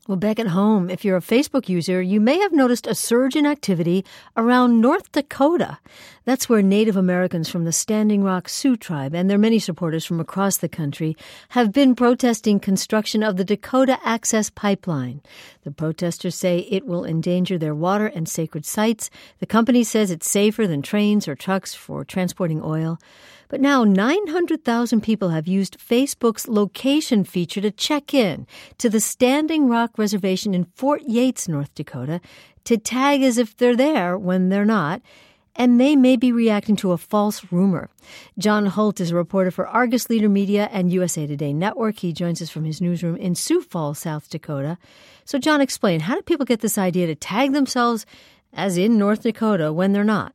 Well, back at home, if you're a Facebook user, you may have noticed a surge in activity around North Dakota. That's where Native Americans from the Standing Rock Sioux tribe and their many supporters from across the country have been protesting construction of the Dakota Access Pipeline. The protesters say it will endanger their water and sacred sites. The company says it's safer than trains or trucks for transporting oil. But now 900,000 people have used Facebook's location feature to check in to the Standing Rock Reservation in Fort Yates, North Dakota, to tag as if they're there when they're not, and they may be reacting to a false rumor. John Holt is a reporter for Argus Leader Media and USA Today Network. He joins us from his newsroom in Sioux Falls, South Dakota. So, John, explain, how do people get this idea to tag themselves as in North Dakota when they're not?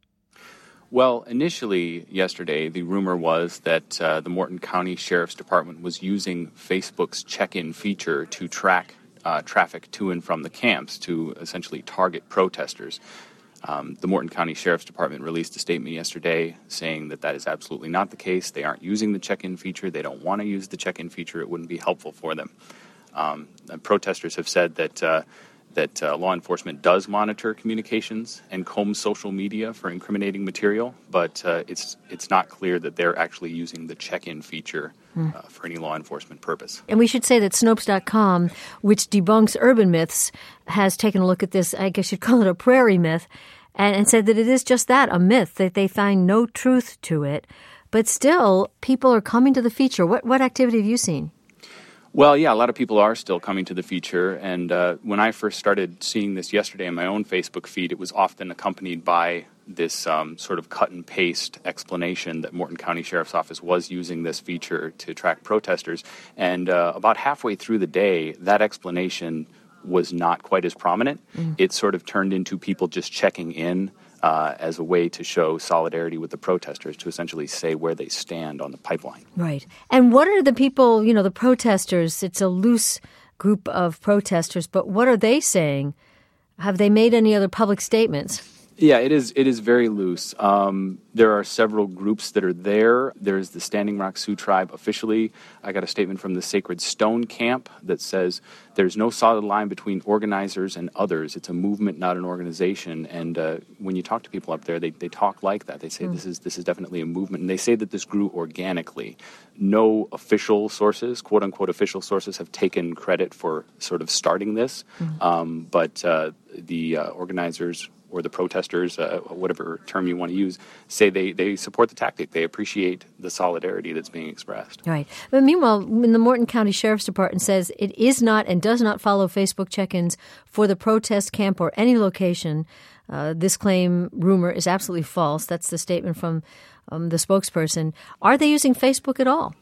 Well, initially yesterday, the rumor was that the Morton County Sheriff's Department was using Facebook's check-in feature to track traffic to and from the camps to essentially target protesters. The Morton County Sheriff's Department released a statement yesterday saying that that is absolutely not the case. They aren't using the check-in feature. They don't want to use the check-in feature. It wouldn't be helpful for them. Protesters have said that law enforcement does monitor communications and combs social media for incriminating material, but it's not clear that they're actually using the check-in feature for any law enforcement purpose. And we should say that Snopes.com, which debunks urban myths, has taken a look at this, I guess you'd call it a prairie myth, and said that it is just that, a myth, that they find no truth to it. But still, people are coming to the feature. What activity have you seen? Well, yeah, a lot of people are still coming to the feature, and when I first started seeing this yesterday in my own Facebook feed, it was often accompanied by this sort of cut-and-paste explanation that Morton County Sheriff's Office was using this feature to track protesters, and about halfway through the day, that explanation was not quite as prominent. It sort of turned into people just checking in as a way to show solidarity with the protesters, to essentially say where they stand on the pipeline. Right. And what are the people, the protesters? It's a loose group of protesters, but what are they saying? Have they made any other public statements? Yeah, it is very loose. There are several groups that are there. There's the Standing Rock Sioux tribe officially. I got a statement from the Sacred Stone Camp that says there's no solid line between organizers and others. It's a movement, not an organization. And when you talk to people up there, they talk like that. They say this is definitely a movement. And they say that this grew organically. No official sources, quote-unquote official sources, have taken credit for sort of starting this. But the organizers or the protesters, whatever term you want to use, say they support the tactic. They appreciate the solidarity that's being expressed. Right. But meanwhile, when the Morton County Sheriff's Department says it is not and does not follow Facebook check-ins for the protest camp or any location, this rumor is absolutely false. That's the statement from the spokesperson. Are they using Facebook at all?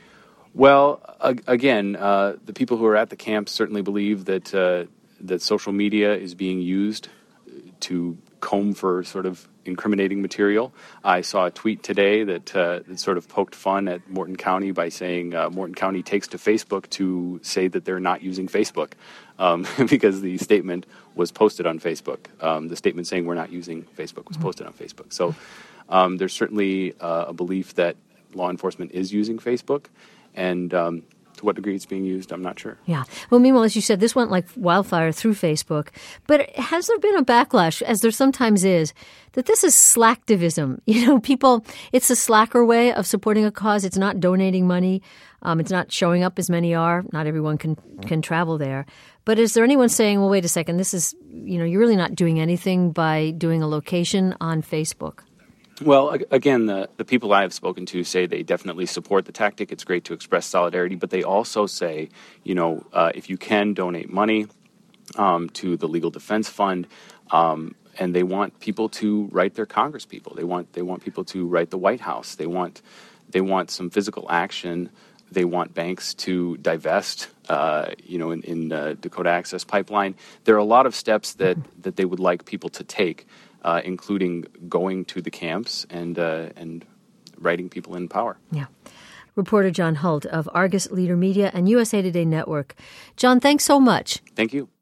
Well, again, the people who are at the camp certainly believe that social media is being used to comb for sort of incriminating material. I saw a tweet today that sort of poked fun at Morton County by saying Morton County takes to Facebook to say that they're not using Facebook because the statement was posted on Facebook. The statement saying we're not using Facebook was posted on Facebook. So there's certainly a belief that law enforcement is using Facebook, and to what degree it's being used, I'm not sure. Yeah. Well, meanwhile, as you said, this went like wildfire through Facebook. But has there been a backlash, as there sometimes is, that this is slacktivism? People, it's a slacker way of supporting a cause. It's not donating money. It's not showing up as many are. Not everyone can travel there. But is there anyone saying, well, wait a second, this is, you're really not doing anything by doing a location on Facebook? Well, again, the people I have spoken to say they definitely support the tactic. It's great to express solidarity, but they also say, if you can donate money to the Legal Defense Fund, and they want people to write their congresspeople. They want people to write the White House. They want some physical action. They want banks to divest, in Dakota Access Pipeline. There are a lot of steps that they would like people to take, including going to the camps and writing people in power. Yeah. Reporter John Holt of Argus Leader Media and USA Today Network. John, thanks so much. Thank you.